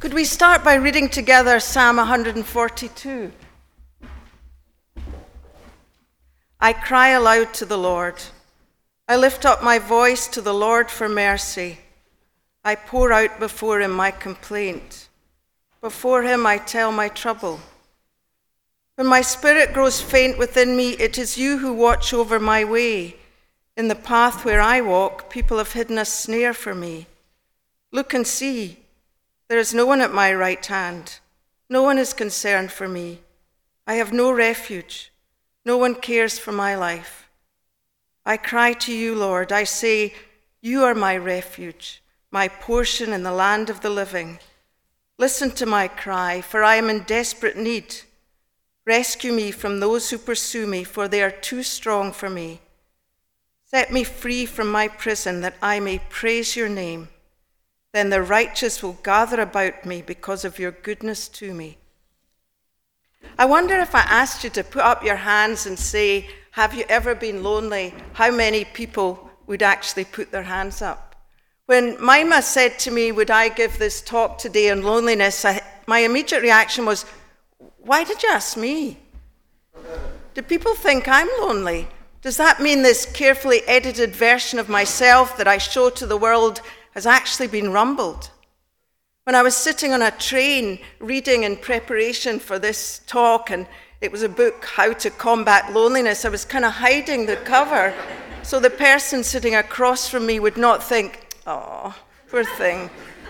Could we start by reading together Psalm 142? I cry aloud to the Lord. I lift up my voice to the Lord for mercy. I pour out before him my complaint. Before him I tell my trouble. When my spirit grows faint within me, it is you who watch over my way. In the path where I walk, people have hidden a snare for me. Look and see. There is no one at my right hand. No one is concerned for me. I have no refuge. No one cares for my life. I cry to you, Lord. I say, you are my refuge, my portion in the land of the living. Listen to my cry, for I am in desperate need. Rescue me from those who pursue me, for they are too strong for me. Set me free from my prison, that I may praise your name. Then the righteous will gather about me because of your goodness to me. I wonder if I asked you to put up your hands and say, have you ever been lonely? How many people would actually put their hands up? When Mima said to me, would I give this talk today on loneliness, my immediate reaction was, why did you ask me? Do people think I'm lonely? Does that mean this carefully edited version of myself that I show to the world has actually been rumbled? When I was sitting on a train reading in preparation for this talk, and it was a book, How to Combat Loneliness, I was kind of hiding the cover so the person sitting across from me would not think, oh, poor thing.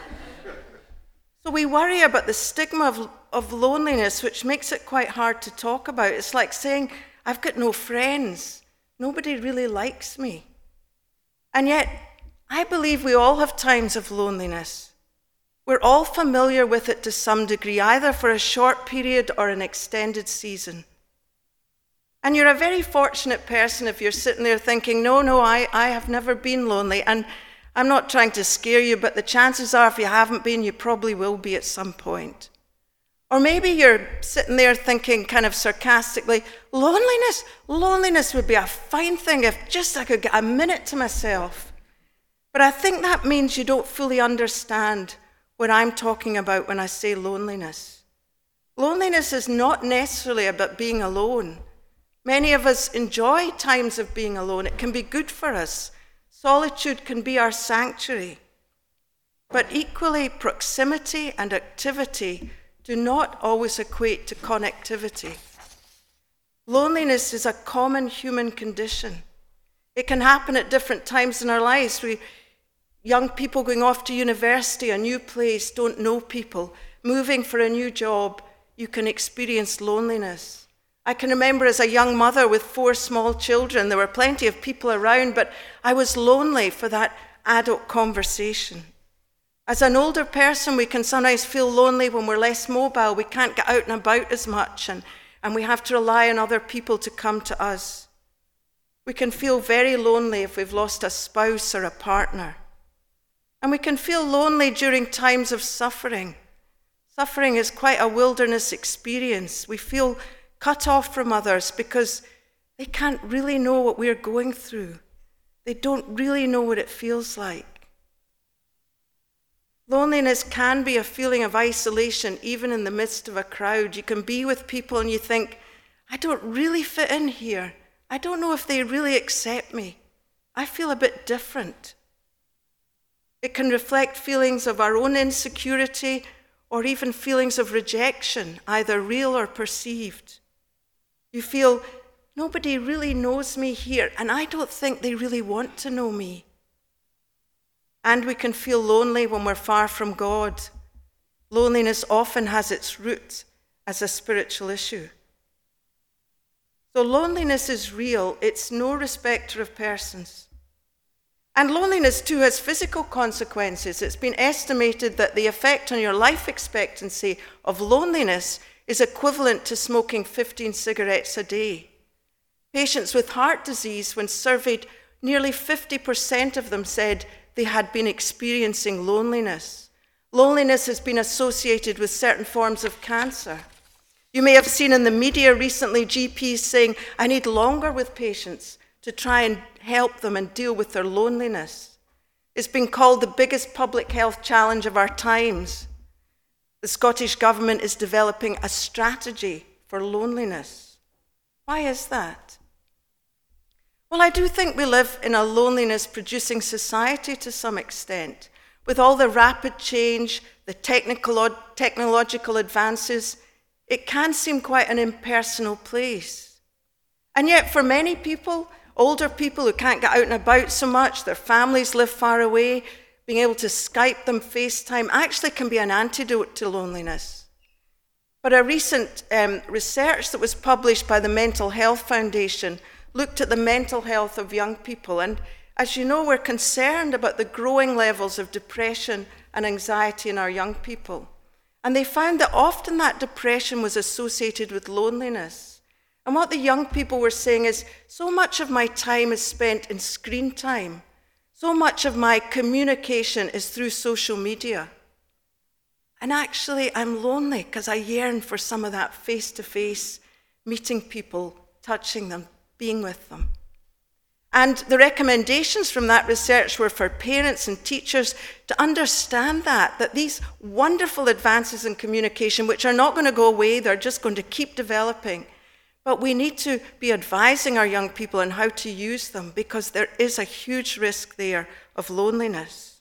So we worry about the stigma of loneliness, which makes it quite hard to talk about. It's like saying, I've got no friends. Nobody really likes me. And yet, I believe we all have times of loneliness. We're all familiar with it to some degree, either for a short period or an extended season. And you're a very fortunate person if you're sitting there thinking, no, I have never been lonely. And I'm not trying to scare you, but the chances are if you haven't been, you probably will be at some point. Or maybe you're sitting there thinking kind of sarcastically, loneliness would be a fine thing if just I could get a minute to myself. But I think that means you don't fully understand what I'm talking about when I say loneliness. Loneliness is not necessarily about being alone. Many of us enjoy times of being alone. It can be good for us. Solitude can be our sanctuary. But equally, proximity and activity do not always equate to connectivity. Loneliness is a common human condition. It can happen at different times in our lives. Young people going off to university, a new place, don't know people. Moving for a new job, you can experience loneliness. I can remember as a young mother with 4 small children, there were plenty of people around, but I was lonely for that adult conversation. As an older person, we can sometimes feel lonely when we're less mobile. We can't get out and about as much, and we have to rely on other people to come to us. We can feel very lonely if we've lost a spouse or a partner. And we can feel lonely during times of suffering. Suffering is quite a wilderness experience. We feel cut off from others because they can't really know what we're going through. They don't really know what it feels like. Loneliness can be a feeling of isolation, even in the midst of a crowd. You can be with people and you think, I don't really fit in here. I don't know if they really accept me. I feel a bit different. It can reflect feelings of our own insecurity or even feelings of rejection, either real or perceived. You feel, nobody really knows me here, and I don't think they really want to know me. And we can feel lonely when we're far from God. Loneliness often has its root as a spiritual issue. So loneliness is real. It's no respecter of persons. And loneliness, too, has physical consequences. It's been estimated that the effect on your life expectancy of loneliness is equivalent to smoking 15 cigarettes a day. Patients with heart disease, when surveyed, nearly 50% of them said they had been experiencing loneliness. Loneliness has been associated with certain forms of cancer. You may have seen in the media recently GPs saying, I need longer with patients to try and help them and deal with their loneliness. It's been called the biggest public health challenge of our times. The Scottish Government is developing a strategy for loneliness. Why is that? Well, I do think we live in a loneliness-producing society to some extent. With all the rapid change, the technological advances, it can seem quite an impersonal place. And yet for many people, older people who can't get out and about so much, their families live far away, being able to Skype them, FaceTime, actually can be an antidote to loneliness. But a recent research that was published by the Mental Health Foundation looked at the mental health of young people. And as you know, we're concerned about the growing levels of depression and anxiety in our young people. And they found that often that depression was associated with loneliness. And what the young people were saying is, so much of my time is spent in screen time. So much of my communication is through social media. And actually, I'm lonely because I yearn for some of that face-to-face, meeting people, touching them, being with them. And the recommendations from that research were for parents and teachers to understand that these wonderful advances in communication, which are not going to go away, they're just going to keep developing. But we need to be advising our young people on how to use them because there is a huge risk there of loneliness.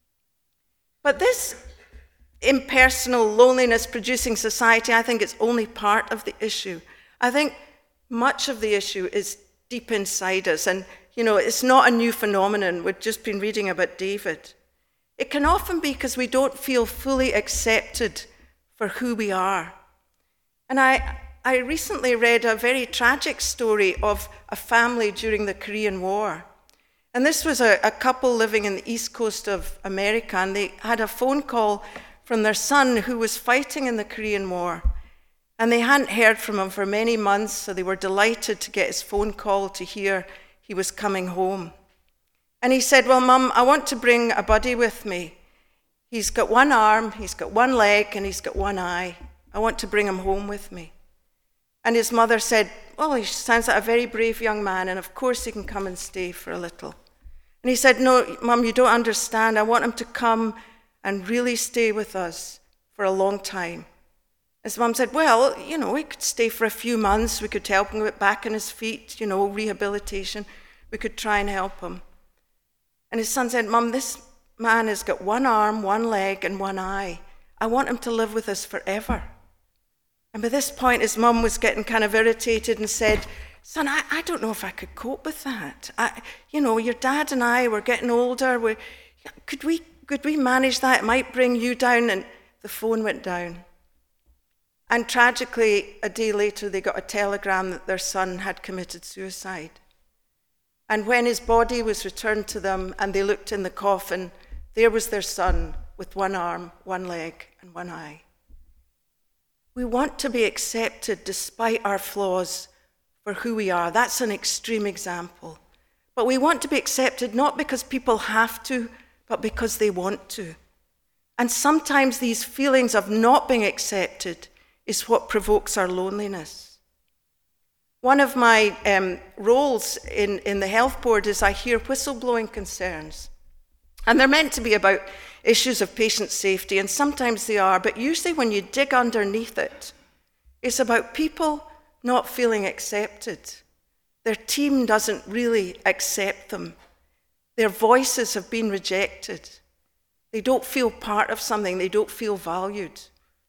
But this impersonal loneliness-producing society, I think it's only part of the issue. I think much of the issue is deep inside us. And, you know, it's not a new phenomenon. We've just been reading about David. It can often be because we don't feel fully accepted for who we are. And I recently read a very tragic story of a family during the Korean War. And this was a couple living in the east coast of America, and they had a phone call from their son who was fighting in the Korean War. And they hadn't heard from him for many months, so they were delighted to get his phone call to hear he was coming home. And he said, well, Mum, I want to bring a buddy with me. He's got one arm, he's got one leg, and he's got one eye. I want to bring him home with me. And his mother said, well, he sounds like a very brave young man, and of course he can come and stay for a little. And he said, no, Mum, you don't understand. I want him to come and really stay with us for a long time. His mum said, well, you know, he could stay for a few months. We could help him get back on his feet, you know, rehabilitation. We could try and help him. And his son said, Mum, this man has got one arm, one leg, and one eye. I want him to live with us forever. And by this point, his mum was getting kind of irritated and said, son, I don't know if I could cope with that. You know, your dad and I were getting older. Could we manage that? It might bring you down. And the phone went down. And tragically, a day later, they got a telegram that their son had committed suicide. And when his body was returned to them and they looked in the coffin, there was their son with one arm, one leg, and one eye. We want to be accepted despite our flaws for who we are. That's an extreme example. But we want to be accepted not because people have to, but because they want to. And sometimes these feelings of not being accepted is what provokes our loneliness. One of my roles in the health board is I hear whistleblowing concerns. And they're meant to be about issues of patient safety, and sometimes they are, but usually when you dig underneath it, it's about people not feeling accepted. Their team doesn't really accept them. Their voices have been rejected. They don't feel part of something. They don't feel valued.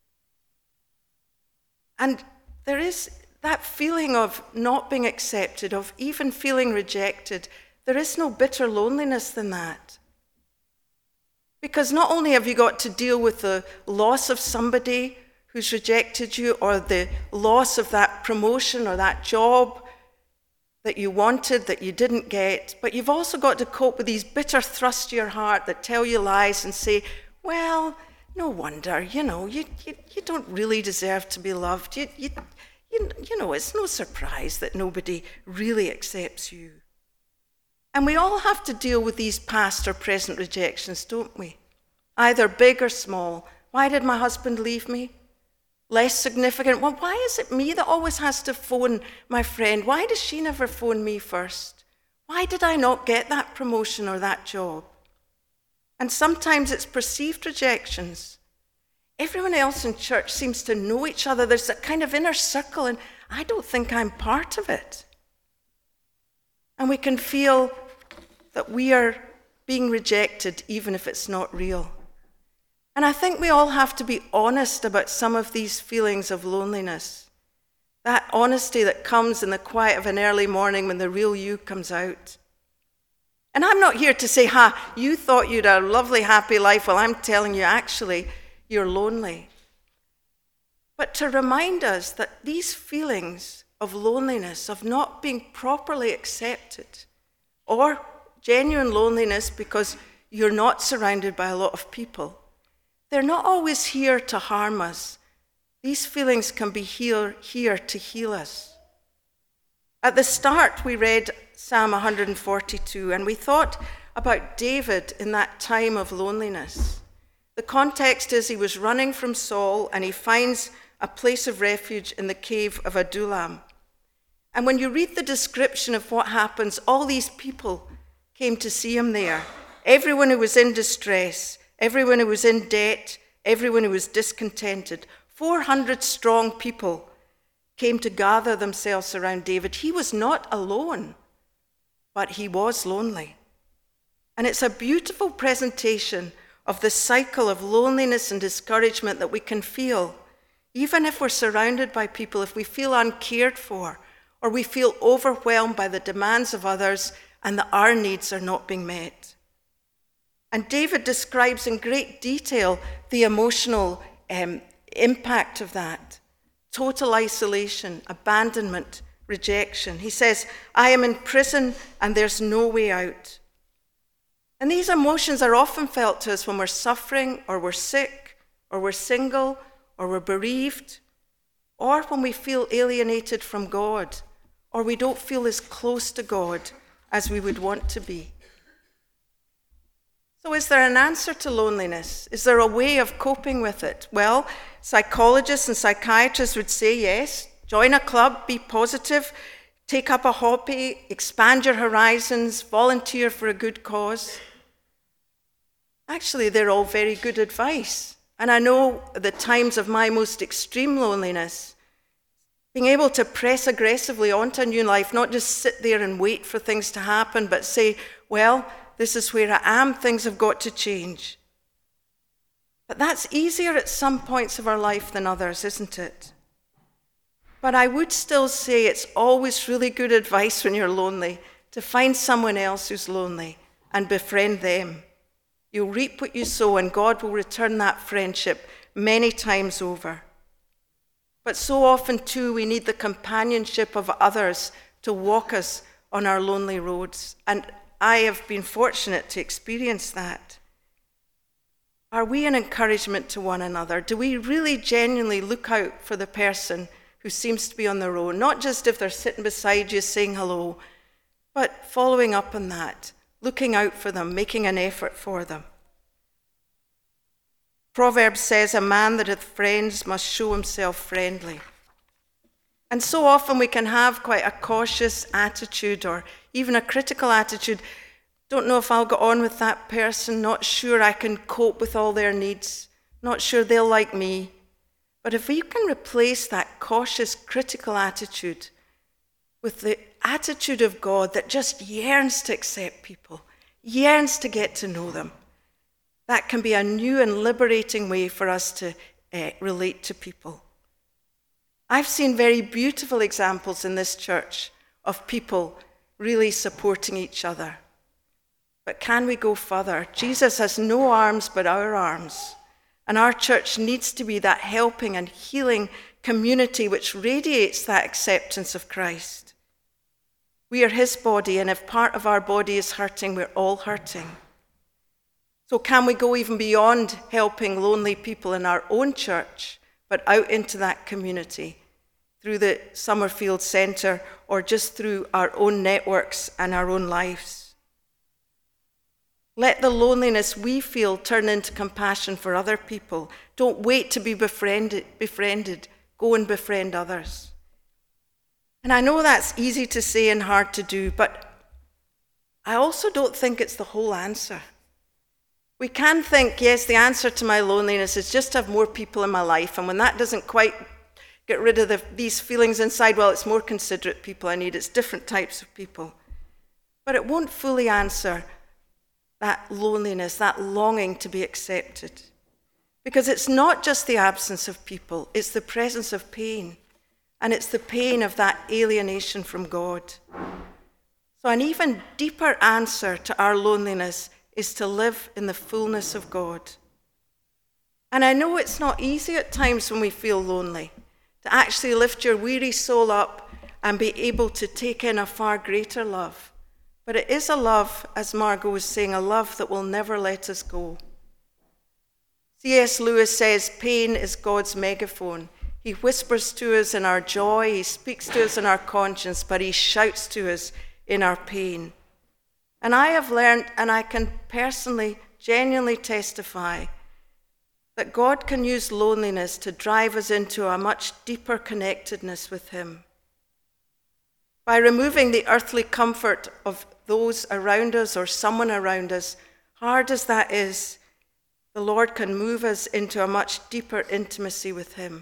And there is that feeling of not being accepted, of even feeling rejected. There is no bitter loneliness than that. Because not only have you got to deal with the loss of somebody who's rejected you, or the loss of that promotion or that job that you wanted that you didn't get, but you've also got to cope with these bitter thrusts to your heart that tell you lies and say, well, no wonder, you know, you don't really deserve to be loved. You know, it's no surprise that nobody really accepts you. And we all have to deal with these past or present rejections, don't we? Either big or small. Why did my husband leave me? Less significant. Well, why is it me that always has to phone my friend? Why does she never phone me first? Why did I not get that promotion or that job? And sometimes it's perceived rejections. everyone else in church seems to know each other. There's a kind of inner circle, and I don't think I'm part of it. And we can feel that we are being rejected, even if it's not real. And I think we all have to be honest about some of these feelings of loneliness. That honesty that comes in the quiet of an early morning when the real you comes out. And I'm not here to say, you thought you'd a lovely, happy life. Well, I'm telling you, actually, you're lonely. But to remind us that these feelings of loneliness, of not being properly accepted, or genuine loneliness because you're not surrounded by a lot of people, they're not always here to harm us. These feelings can be here to heal us. At the start, we read Psalm 142, and we thought about David in that time of loneliness. The context is he was running from Saul, and he finds a place of refuge in the cave of Adullam. And when you read the description of what happens, all these people came to see him there. Everyone who was in distress, everyone who was in debt, everyone who was discontented. 400 strong people came to gather themselves around David. He was not alone, but he was lonely. And it's a beautiful presentation of the cycle of loneliness and discouragement that we can feel, even if we're surrounded by people, if we feel uncared for, or we feel overwhelmed by the demands of others and that our needs are not being met. And David describes in great detail the emotional impact of that. Total isolation, abandonment, rejection. He says, I am in prison and there's no way out. And these emotions are often felt to us when we're suffering, or we're sick, or we're single, or we're bereaved, or when we feel alienated from God, or we don't feel as close to God as we would want to be. So is there an answer to loneliness? Is there a way of coping with it? Well, psychologists and psychiatrists would say yes. Join a club, be positive, take up a hobby, expand your horizons, volunteer for a good cause. Actually, they're all very good advice. And I know at the times of my most extreme loneliness, being able to press aggressively onto a new life, not just sit there and wait for things to happen, but say, well, this is where I am, things have got to change. But that's easier at some points of our life than others, isn't it? But I would still say it's always really good advice when you're lonely to find someone else who's lonely and befriend them. You'll reap what you sow, and God will return that friendship many times over. But so often, too, we need the companionship of others to walk us on our lonely roads. And I have been fortunate to experience that. Are we an encouragement to one another? Do we really genuinely look out for the person who seems to be on their own? Not just if they're sitting beside you saying hello, but following up on that, looking out for them, making an effort for them. Proverbs says, a man that hath friends must show himself friendly. And so often we can have quite a cautious attitude, or even a critical attitude. Don't know if I'll get on with that person, not sure I can cope with all their needs, not sure they'll like me. But if we can replace that cautious, critical attitude with the attitude of God that just yearns to accept people, yearns to get to know them, that can be a new and liberating way for us to relate to people. I've seen very beautiful examples in this church of people really supporting each other. But can we go further? Jesus has no arms but our arms. And our church needs to be that helping and healing community which radiates that acceptance of Christ. We are his body, and if part of our body is hurting, we're all hurting. So can we go even beyond helping lonely people in our own church, but out into that community through the Summerfield Centre, or just through our own networks and our own lives? Let the loneliness we feel turn into compassion for other people. Don't wait to be befriended. Go and befriend others. And I know that's easy to say and hard to do, but I also don't think it's the whole answer. We can think, yes, the answer to my loneliness is just to have more people in my life, and when that doesn't quite get rid of these feelings inside, well, it's more considerate people I need, it's different types of people. But it won't fully answer that loneliness, that longing to be accepted. Because it's not just the absence of people, it's the presence of pain, and it's the pain of that alienation from God. So an even deeper answer to our loneliness is to live in the fullness of God. And I know it's not easy at times when we feel lonely, to actually lift your weary soul up and be able to take in a far greater love. But it is a love, as Margot was saying, a love that will never let us go. C.S. Lewis says, pain is God's megaphone. He whispers to us in our joy, he speaks to us in our conscience, but he shouts to us in our pain. And I have learned, and I can personally, genuinely testify, that God can use loneliness to drive us into a much deeper connectedness with him. By removing the earthly comfort of those around us or someone around us, hard as that is, the Lord can move us into a much deeper intimacy with him.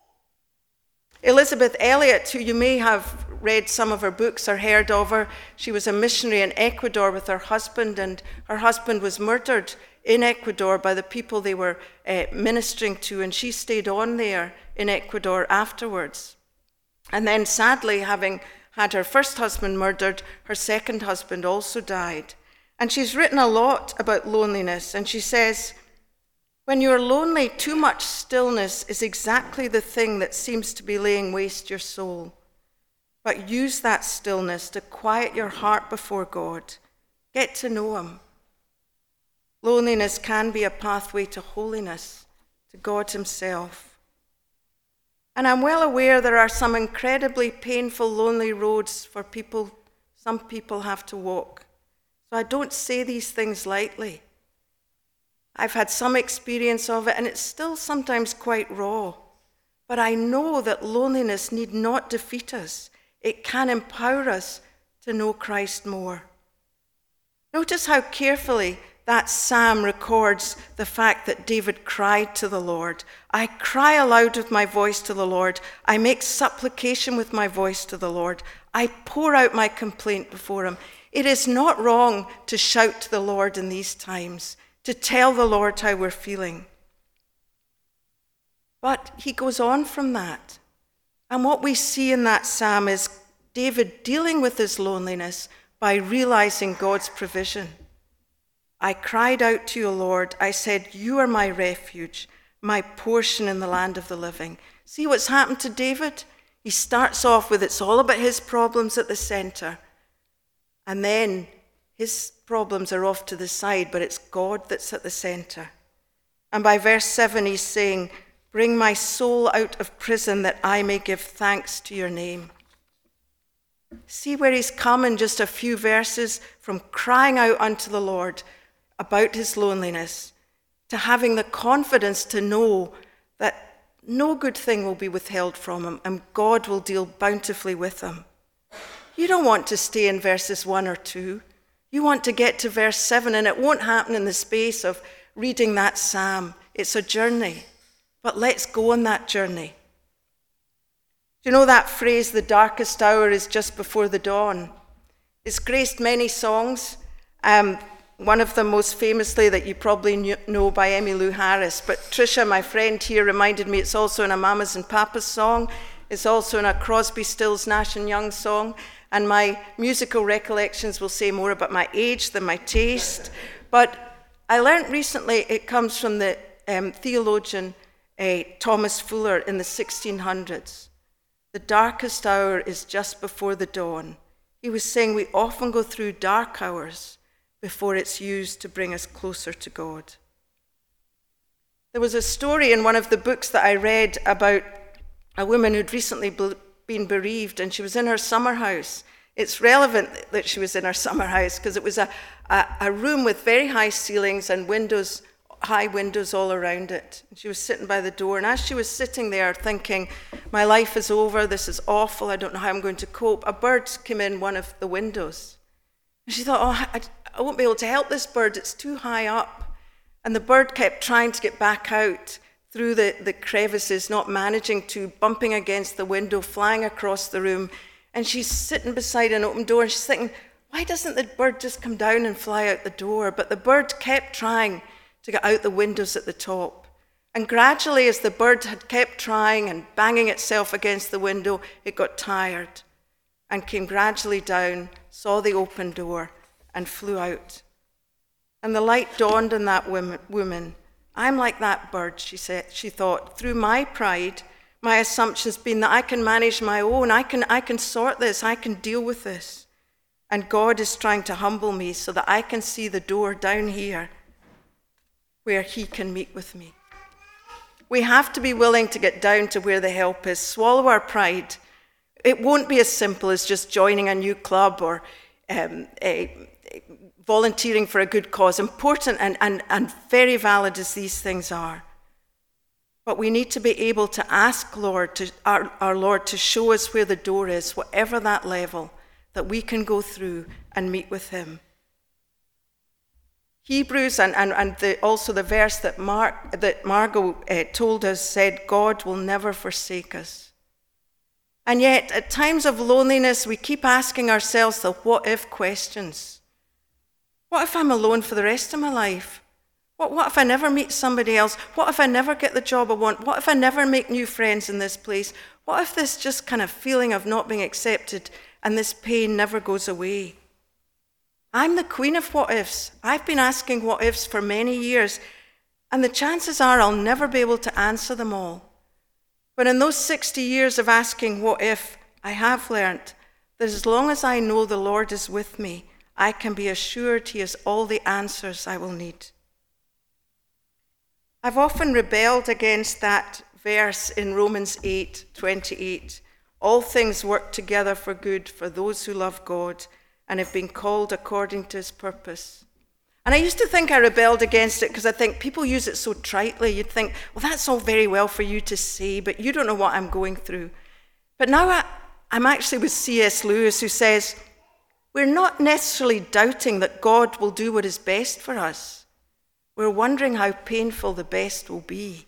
Elizabeth Elliot, who you may have read some of her books or heard of her, she was a missionary in Ecuador with her husband, and her husband was murdered in Ecuador by the people they were ministering to, and she stayed on there in Ecuador afterwards. And then sadly, having had her first husband murdered, her second husband also died. And she's written a lot about loneliness, and she says, when you're lonely, too much stillness is exactly the thing that seems to be laying waste your soul. But use that stillness to quiet your heart before God. Get to know him. Loneliness can be a pathway to holiness, to God himself. And I'm well aware there are some incredibly painful, lonely roads for people, some people have to walk. So I don't say these things lightly. I've had some experience of it, and it's still sometimes quite raw. But I know that loneliness need not defeat us. It can empower us to know Christ more. Notice how carefully that psalm records the fact that David cried to the Lord. I cry aloud with my voice to the Lord. I make supplication with my voice to the Lord. I pour out my complaint before him. It is not wrong to shout to the Lord in these times, to tell the Lord how we're feeling. But he goes on from that. And what we see in that psalm is David dealing with his loneliness by realizing God's provision. I cried out to you, Lord. I said, you are my refuge, my portion in the land of the living. See what's happened to David? He starts off with it's all about his problems at the center. And then his problems are off to the side, but it's God that's at the center. And by verse 7, he's saying, bring my soul out of prison that I may give thanks to your name. See where he's come in just a few verses from crying out unto the Lord about his loneliness to having the confidence to know that no good thing will be withheld from him and God will deal bountifully with him. You don't want to stay in verses 1 or 2. You want to get to verse 7, and it won't happen in the space of reading that psalm. It's a journey. But let's go on that journey. Do you know that phrase, the darkest hour is just before the dawn? It's graced many songs. One of them most famously that you probably know by Emmylou Harris. But Tricia, my friend here, reminded me it's also in a Mamas and Papas song. It's also in a Crosby, Stills, Nash and Young song. And my musical recollections will say more about my age than my taste. But I learned recently it comes from the theologian Thomas Fuller in the 1600s. The darkest hour is just before the dawn. He was saying we often go through dark hours before it's used to bring us closer to God. There was a story in one of the books that I read about a woman who'd recently been bereaved, and she was in her summer house. It's relevant that she was in her summer house because it was a room with very high ceilings and windows, high windows all around it. And she was sitting by the door, and as she was sitting there thinking, my life is over, this is awful, I don't know how I'm going to cope, a bird came in one of the windows. And she thought, I won't be able to help this bird, it's too high up. And the bird kept trying to get back out through the crevices, not managing to, bumping against the window, flying across the room. And she's sitting beside an open door and she's thinking, why doesn't the bird just come down and fly out the door? But the bird kept trying to get out the windows at the top. And gradually, as the bird had kept trying and banging itself against the window, it got tired and came gradually down, saw the open door, and flew out. And the light dawned on that woman. I'm like that bird, she thought. Through my pride, my assumption's been that I can manage my own, I can sort this, I can deal with this. And God is trying to humble me so that I can see the door down here where he can meet with me. We have to be willing to get down to where the help is, swallow our pride. It won't be as simple as just joining a new club or volunteering for a good cause, important and very valid as these things are. But we need to be able to ask our Lord to show us where the door is, whatever that level, that we can go through and meet with him. Hebrews and also the verse that Margot told us said, God will never forsake us. And yet, at times of loneliness, we keep asking ourselves the what-if questions. What if I'm alone for the rest of my life? What if I never meet somebody else? What if I never get the job I want? What if I never make new friends in this place? What if this just kind of feeling of not being accepted and this pain never goes away? I'm the queen of what-ifs. I've been asking what-ifs for many years, and the chances are I'll never be able to answer them all. But in those 60 years of asking what if, I have learnt that as long as I know the Lord is with me, I can be assured he has all the answers I will need. I've often rebelled against that verse in Romans 8:28. All things work together for good for those who love God and have been called according to his purpose. And I used to think I rebelled against it because I think people use it so tritely. You'd think, well, that's all very well for you to say, but you don't know what I'm going through. But now I'm actually with C.S. Lewis, who says, we're not necessarily doubting that God will do what is best for us. We're wondering how painful the best will be.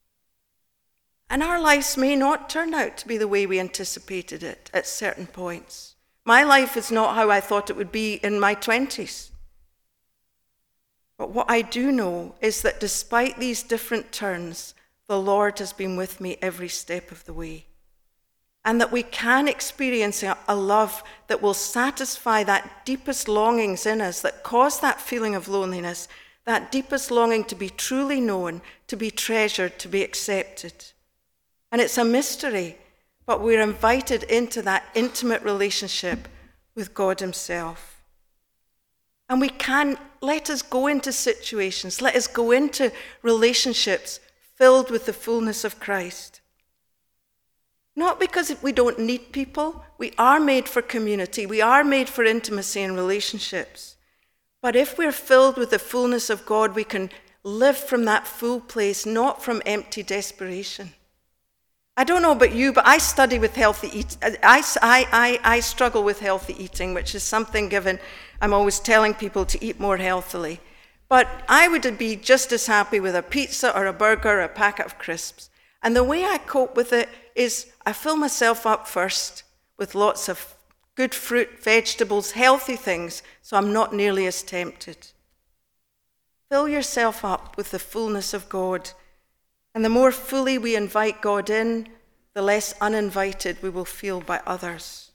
And our lives may not turn out to be the way we anticipated it at certain points. My life is not how I thought it would be in my 20s. But what I do know is that despite these different turns, the Lord has been with me every step of the way. And that we can experience a love that will satisfy that deepest longings in us that cause that feeling of loneliness, that deepest longing to be truly known, to be treasured, to be accepted. And it's a mystery, but we're invited into that intimate relationship with God himself. And let us go into situations, let us go into relationships filled with the fullness of Christ. Not because we don't need people. We are made for community. We are made for intimacy and relationships. But if we're filled with the fullness of God, we can live from that full place, not from empty desperation. I don't know about you, but I study with healthy eating. I struggle with healthy eating, which is something given. I'm always telling people to eat more healthily. But I would be just as happy with a pizza or a burger or a packet of crisps. And the way I cope with it is I fill myself up first with lots of good fruit, vegetables, healthy things, so I'm not nearly as tempted. Fill yourself up with the fullness of God. And the more fully we invite God in, the less uninvited we will feel by others.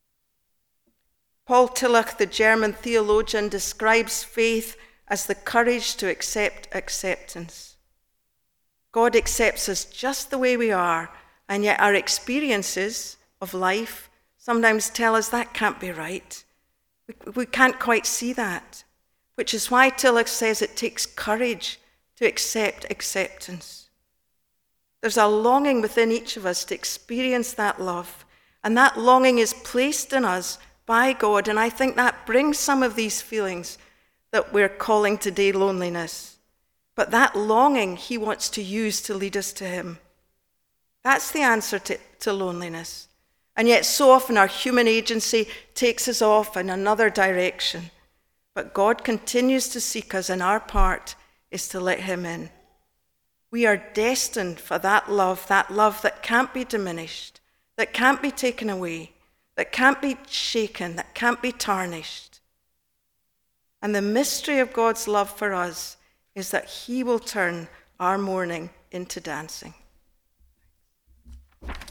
Paul Tillich, the German theologian, describes faith as the courage to accept acceptance. God accepts us just the way we are, and yet our experiences of life sometimes tell us that can't be right. We can't quite see that, which is why Tillich says it takes courage to accept acceptance. There's a longing within each of us to experience that love, and that longing is placed in us by God, and I think that brings some of these feelings that we're calling today loneliness. But that longing he wants to use to lead us to him. That's the answer to loneliness. And yet so often our human agency takes us off in another direction. But God continues to seek us, and our part is to let him in. We are destined for that love that can't be diminished, that can't be taken away, that can't be shaken, that can't be tarnished. And the mystery of God's love for us is that he will turn our mourning into dancing.